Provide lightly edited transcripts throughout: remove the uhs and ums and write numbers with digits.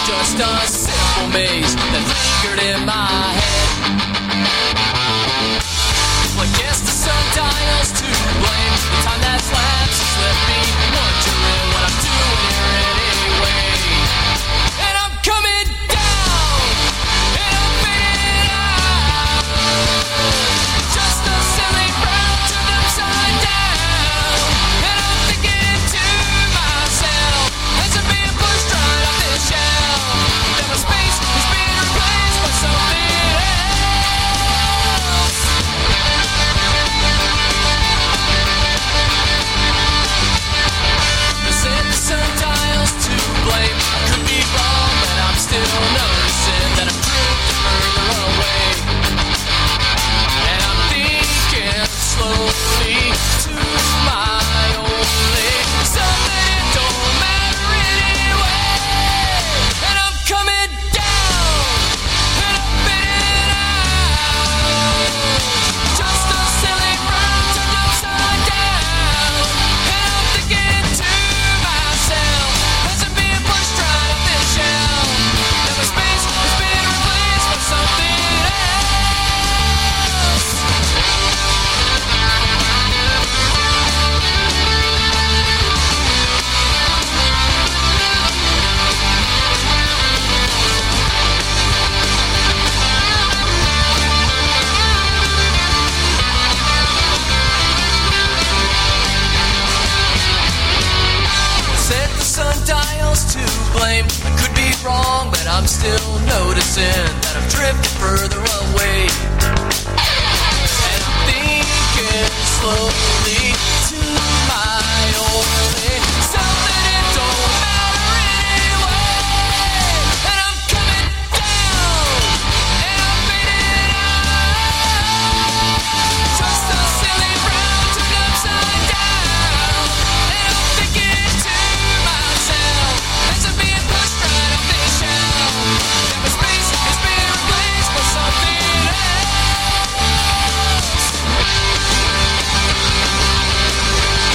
just a simple maze that lingered in my head. Well, I guess the sundial's to blame. The time that's lapsed has left me wondering what I'm doing here anyway. And I'm coming down, and I'm fading out. Just a silly brown turned upside down. And I'm thinking to myself, as I'm being pushed right off this shelf, that my space is being replaced by something else. They said the sundial's to blame. I could be wrong, but I'm still noticing that I'm drifting further away. And I'm thinking slowly to my only something it don't matter anyway. And I'm coming down, and I'm fading out. Just a silly brown turned upside down. And I'm thinking to myself, as I'm being pushed right off this shelf, that my space is being replaced by something else. Said the sundial's to blame. I could be wrong, but I'm still noticing that I'm drifting further away. And I'm thinking slowly to my only something it don't matter anyway. And I'm coming down, and I'm fading out. Just a silly brown turned upside down. And I'm thinking to myself, as I'm being pushed right off this shelf, that my space is being replaced by something else.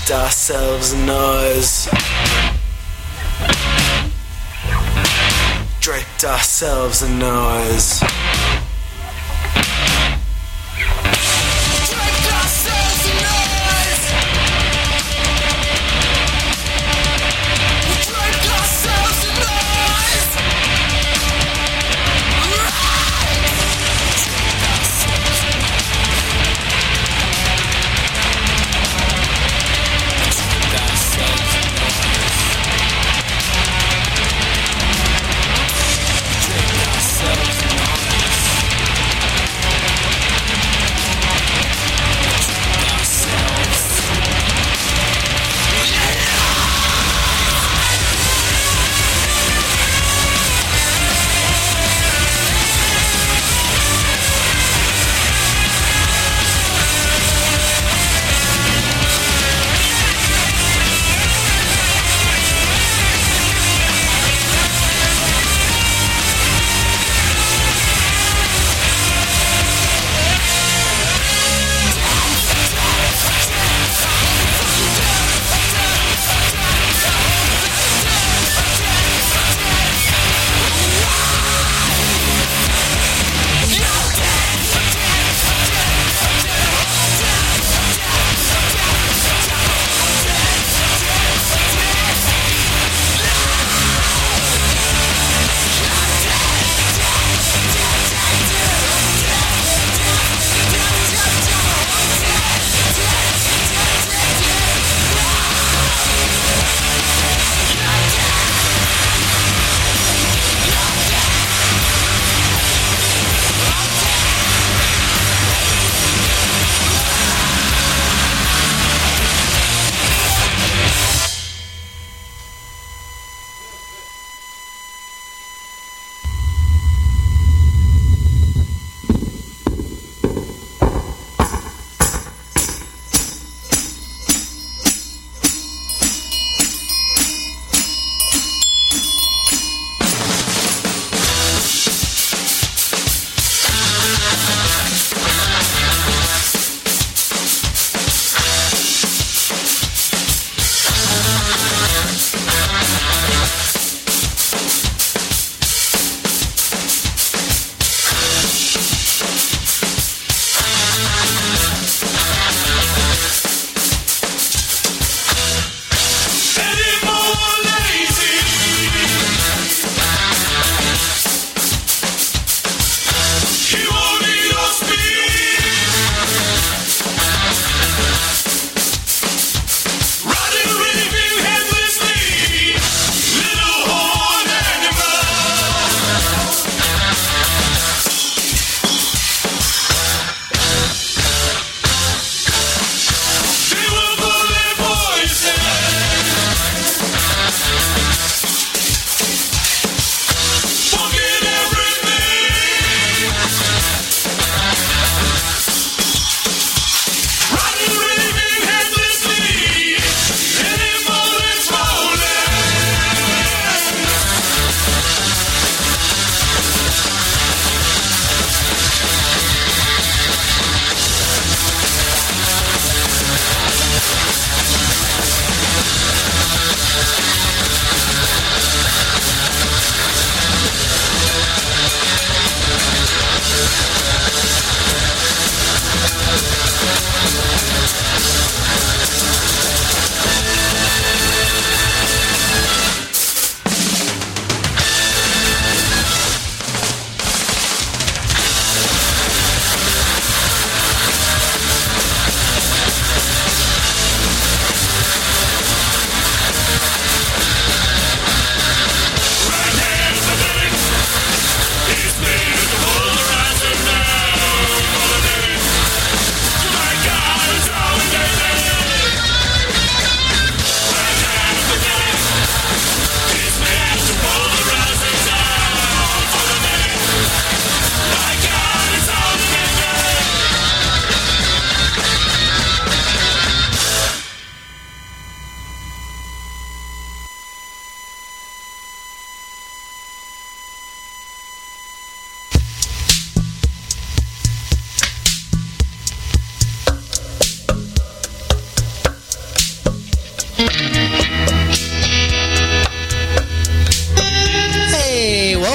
Draped ourselves in noise. Draped ourselves in noise. Draped ourselves in noise. Draped ourselves in noise. Draped ourselves in noise.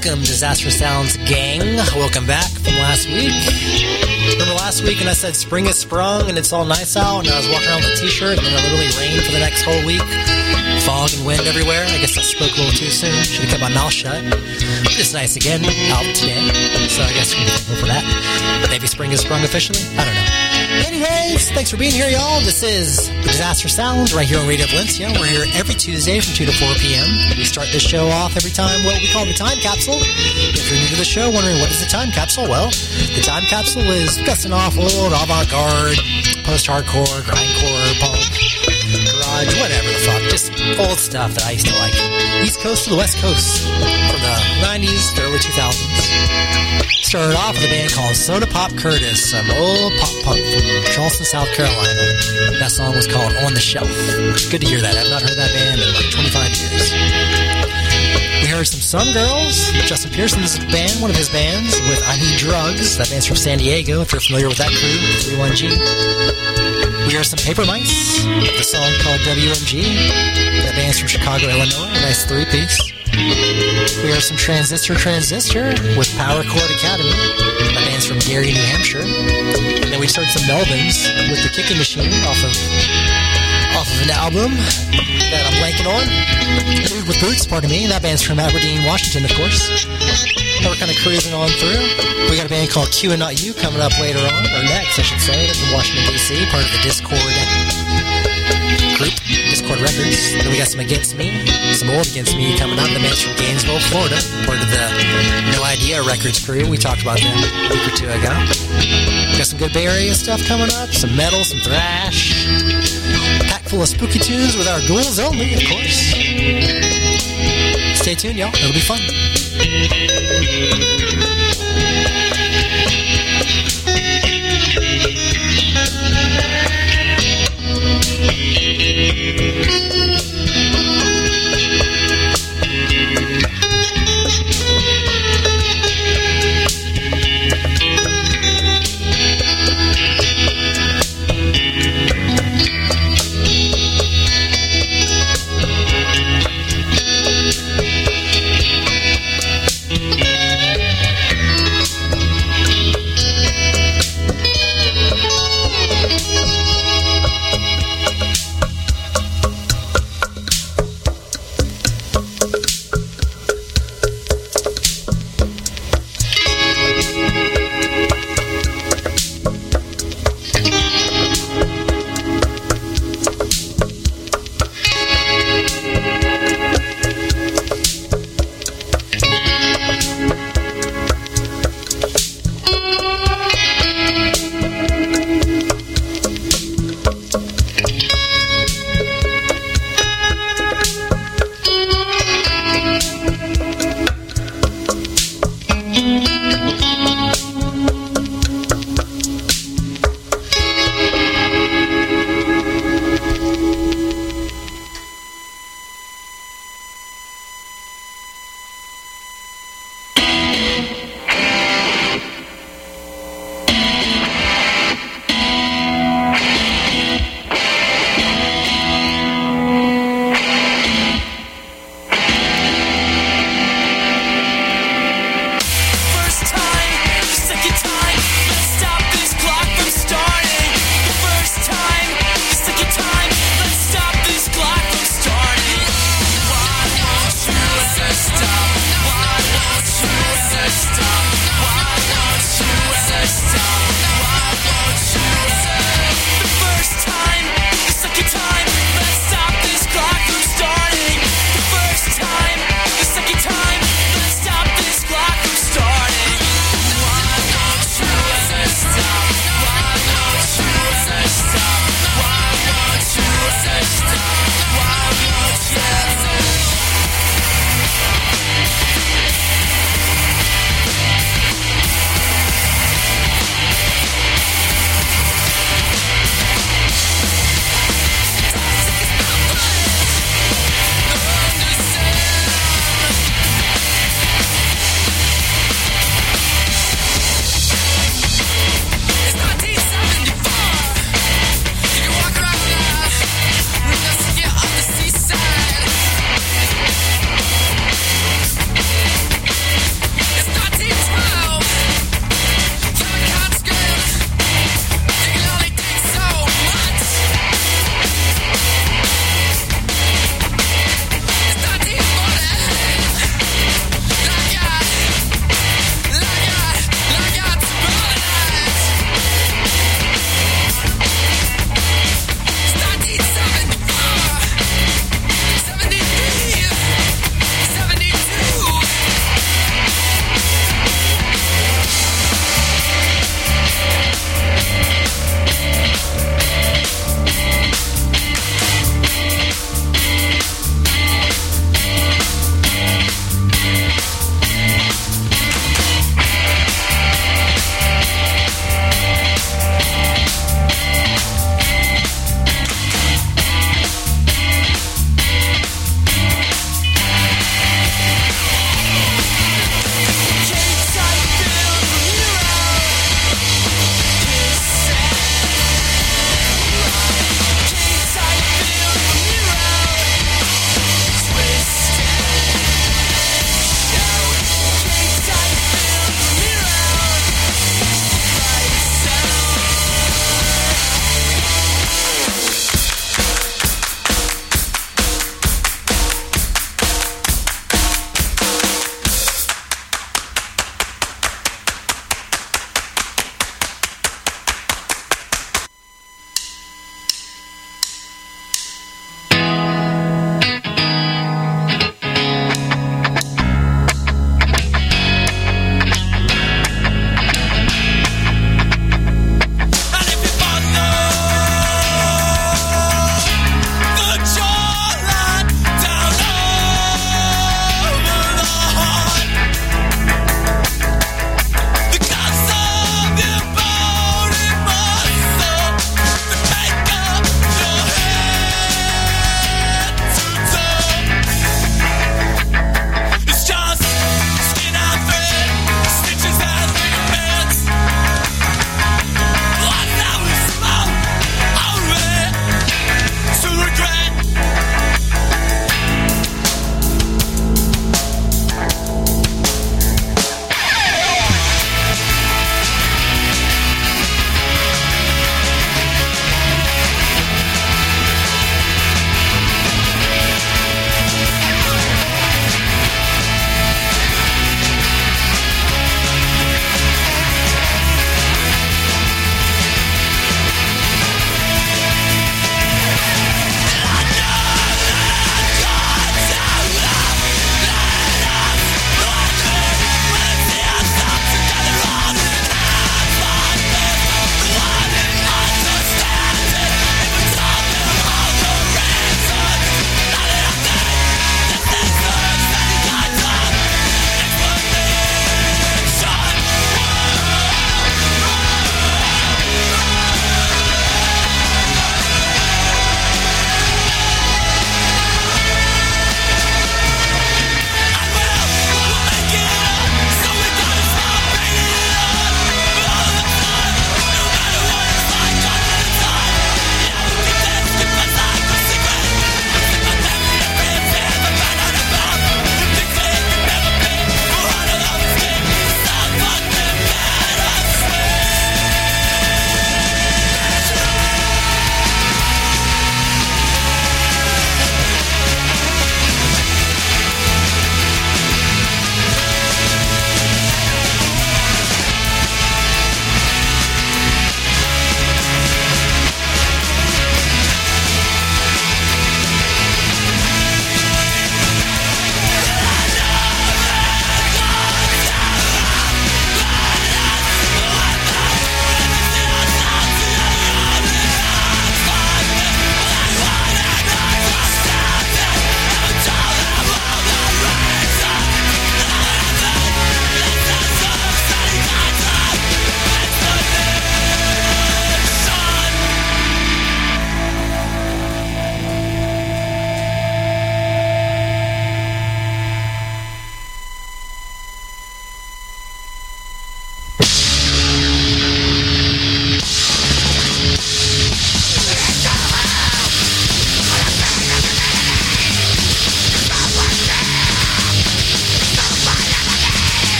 Welcome, Disaster Sounds gang. Welcome back from last week. Remember last week when I said spring has sprung and it's all nice out, and I was walking around with a t-shirt and then it literally rained for the next whole week? Fog and wind everywhere. I guess I spoke a little too soon. Should have kept my mouth shut. But it's nice again out today, so I guess we can be thankful for that. Maybe spring has sprung officially? I don't know. Anyways, thanks for being here, y'all. This is the Disaster Sounds right here on Radio Valencia. We're here every Tuesday from 2 to 4 p.m. We start this show off every time what we call the Time Capsule. If you're new to the show, wondering what is the Time Capsule? Well, the Time Capsule is dusting off old avant-garde, post-hardcore, grindcore, punk, garage, whatever the fuck. Just old stuff that I used to like. East Coast to the West Coast. From the 90s to early 2000s. Started off with a band called Soda Pop Curtis, some old pop punk from Charleston, South Carolina. That song was called On the Shelf. Good to hear that. I've not heard that band in like 25 years. We heard some Sun Girls, Justin Pearson's band, one of his bands, with I Need Drugs. That band's from San Diego, if you're familiar with that crew, 31G. We heard some Paper Mice, the song called WMG. That band's from Chicago, Illinois. A nice three-piece. We heard some Transistor with Power Chord Academy. That band's from Gary, New Hampshire. And then we heard some Melvins with The Kicking Machine off of an album that I'm blanking on. Dude with Boots, pardon me. That band's from Aberdeen, Washington, of course. And we're kind of cruising on through. We got a band called Q and Not You coming up later on, or next, I should say. That's from Washington, D.C., part of the Discord group, Discord Records. Then we got some Against Me, some old Against Me coming up. The band's from Gainesville, Florida, part of the No Idea Records crew. We talked about them a week or two ago. We got some good Bay Area stuff coming up, some metal, some thrash. A pack full of spooky tunes with our ghouls only, of course. Stay tuned, y'all. It'll be fun.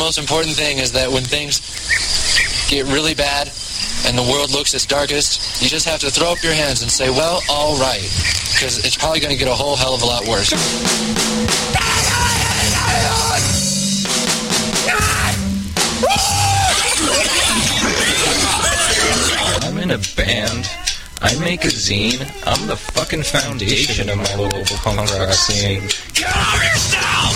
most important thing is that when things get really bad and the world looks its darkest, you just have to throw up your hands and say, well, all right, because it's probably going to get a whole hell of a lot worse. I'm in a band. I make a zine. I'm the fucking foundation of my local punk rock scene. Get over yourself!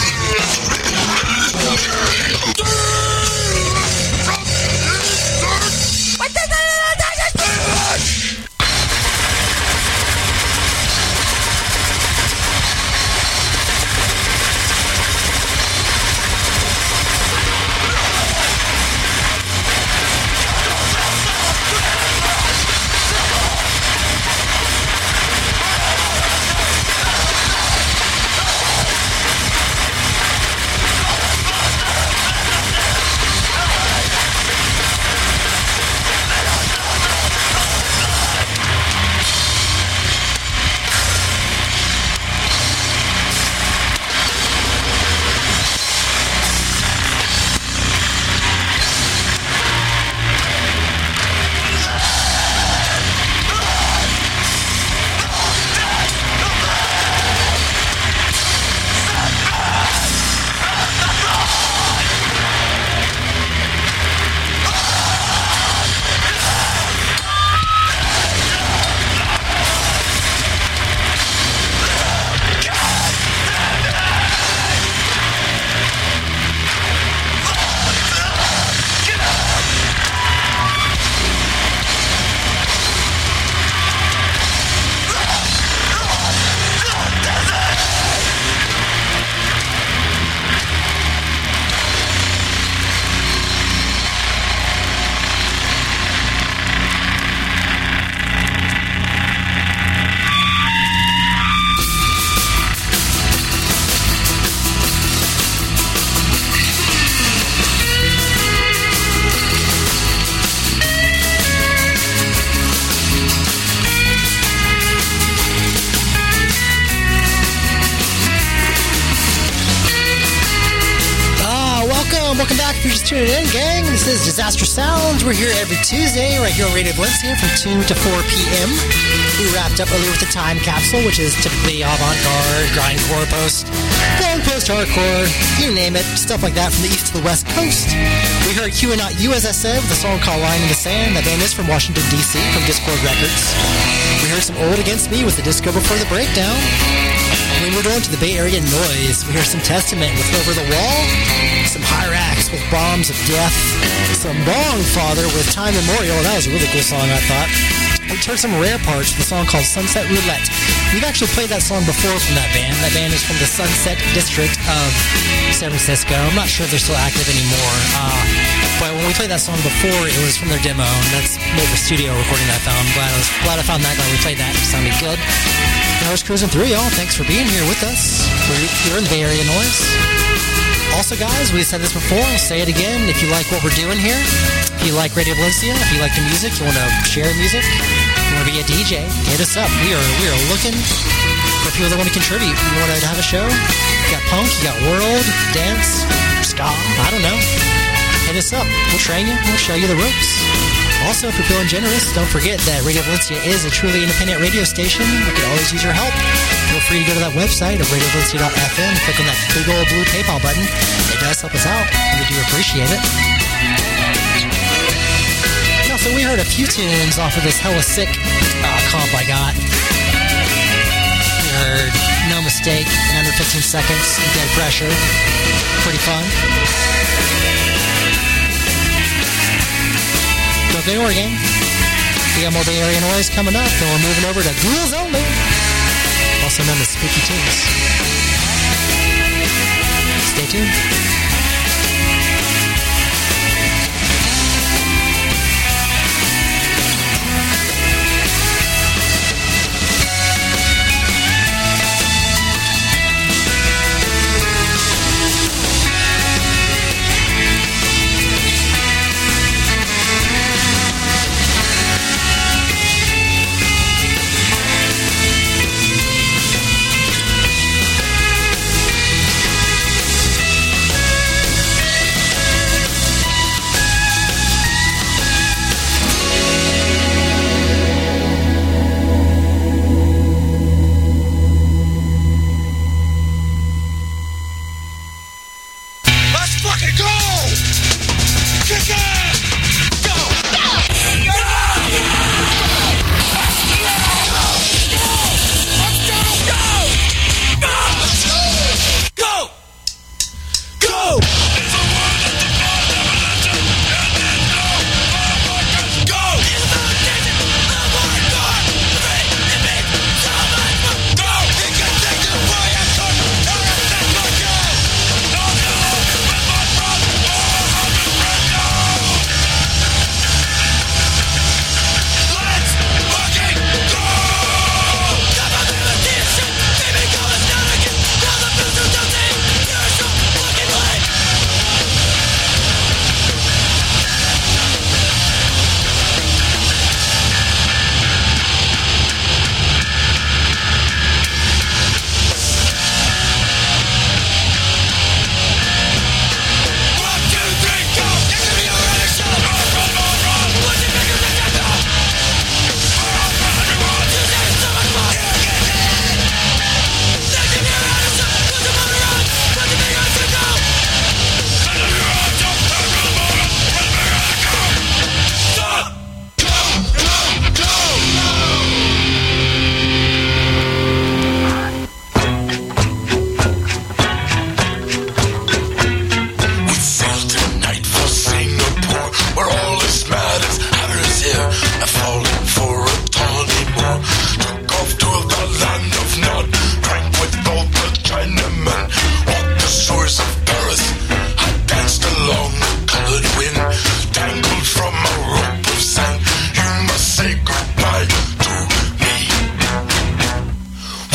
Welcome back if you're just tuning in, gang. This is Disaster Sounds. We're here every Tuesday right here on Radio Valencia from 2 to 4 p.m. We wrapped up earlier with the Time Capsule, which is typically avant-garde, grindcore, post-hardcore, you name it, stuff like that from the east to the west coast. We heard QAnon USSA with a song called Line in the Sand. That band is from Washington, D.C., from Discord Records. We heard some Old Against Me with the Disco Before the Breakdown. We moved on to the Bay Area Noise. We heard some Testament with Over the Wall, some Hyrax with Bombs of Death, some Bong Father with Time Memorial. That was a really cool song, I thought. We heard some Rare Parts with a song called Sunset Roulette. We've actually played that song before from that band. That band is from the Sunset District of San Francisco. I'm not sure if they're still active anymore. But when we played that song before, it was from their demo. And that's more of a studio recording that I found. Glad I found that. Glad we played that. It sounded good. I was cruising through, y'all. Thanks for being here with us. We're here in the Bay Area Noise. Also, guys, we said this before. I'll say it again. If you like what we're doing here, if you like Radio Valencia, if you like the music, you want to share music, you want to be a DJ, hit us up. We are looking for people that want to contribute. You want to have a show? You got punk, you got world, dance, ska, I don't know. Hit us up. We'll train you. We'll show you the ropes. Also, if you're feeling generous, don't forget that Radio Valencia is a truly independent radio station. We can always use your help. Feel free to go to that website of radiovalencia.fm, click on that big old blue PayPal button. It does help us out, and we do appreciate it. And also, we heard a few tunes off of this Hella Sick comp I got. We heard No Mistake in under 15 seconds, and Dead Pressure. Pretty fun. Don't go anywhere, gang. We got more Bay Area Noise coming up, and we're moving over to Ghouls Only, also known as Spooky Tunes. Stay tuned.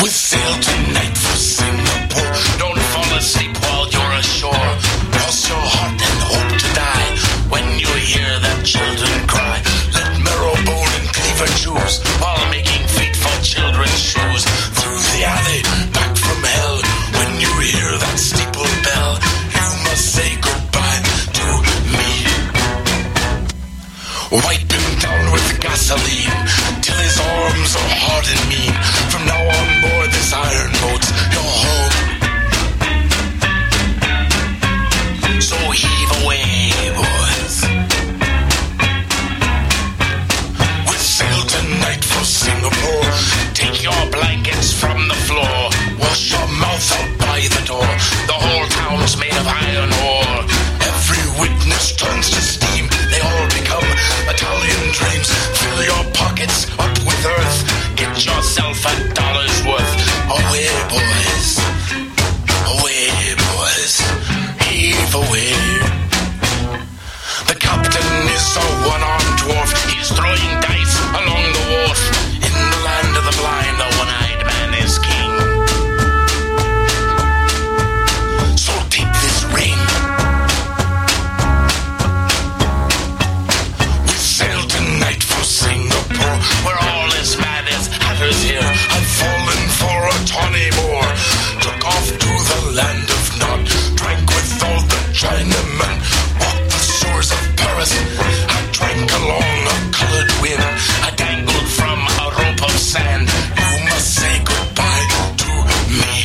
We sail tonight for Singapore. Don't fall asleep while you're ashore. Cross your heart and hope to die when you hear that children cry. Let marrowbone and cleaver choose while making feet for children's shoes. Through the alley, back from hell, when you hear that steeple bell, you must say goodbye to me. Wipe him down with gasoline till his arms are hard and mean. From now on board this iron boat's your home. So heave away, boys. We sail tonight for Singapore. Take your blankets from the floor. Wash your mouth out by the door. The whole town's made of iron ore. Every witness turns to steam. They all become Italian dreams. Fill your pockets up with earth. Get yourself $1 worth. Away, boys. Away, boys. Heave away. The captain is a one-armed dwarf. He's throwing dice along the wharf. In the land of the blind, the one-eyed man is king. So take this ring. We sail tonight for Singapore. We're all as mad as hatters here. I've fallen for a tawny Moor. Took off to the land of Nod. Drank with all the Chinamen. Walked the shores of Paris. I drank along a colored wind. I dangled from a rope of sand. You must say goodbye to me.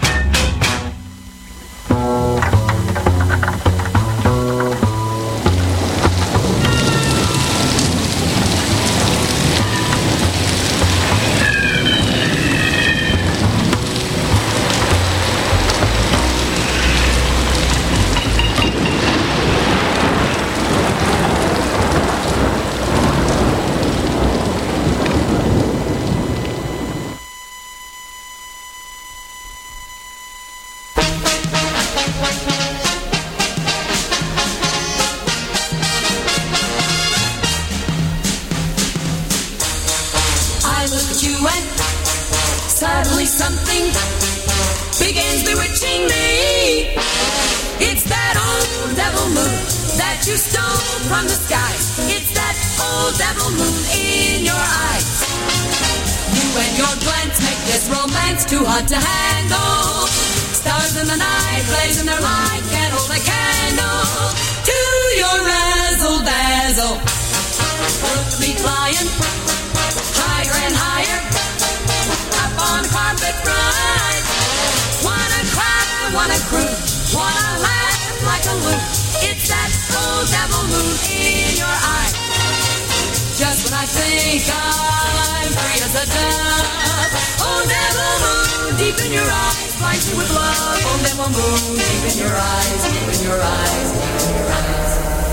I look at you and suddenly something begins bewitching me. It's that old devil moon that you stole from the skies. It's that old devil moon in your eyes. You and your glance make this romance too hot to handle. Stars in the night blazing their light can't hold a candle to your razzle dazzle. Look me flying higher and higher up on the carpet ride. Wanna cry, wanna croon, wanna laugh like a loon. It's that old devil moon in your eye. Just when I think I'm free as a dove, oh devil moon deep in your eyes, blinds me with love. Oh devil moon deep in your eyes, deep in your eyes, deep in your eyes.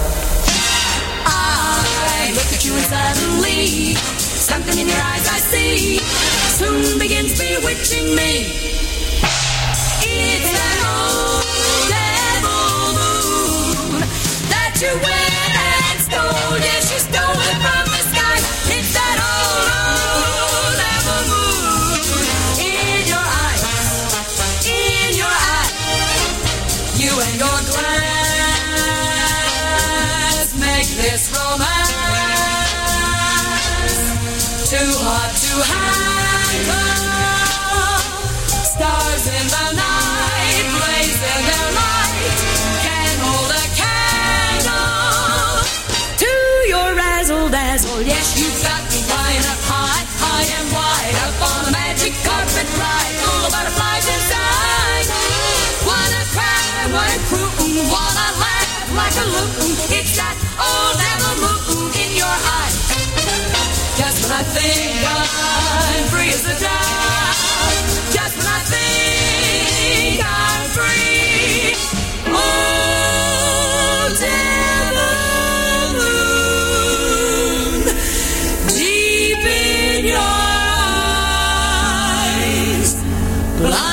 I look at you and suddenly something in your eyes I see soon begins bewitching me. It's that old devil moon that you went and stole. Yes, you stole it from the sky. It's that old devil moon in your eyes, in your eyes. You and your glass make this romance too hot to handle. Stars in the night blaze in their light. Can't hold a candle to your razzle dazzle. Yes, you've got me flying up high, high and wide, up on a magic carpet ride, full of butterflies inside. Wanna cry, wanna croon, wanna laugh like a loon. It's that old devil moon in your eyes. Just when I think I'm free as a dove, just when I think I'm free, oh devil moon, deep in your eyes, blind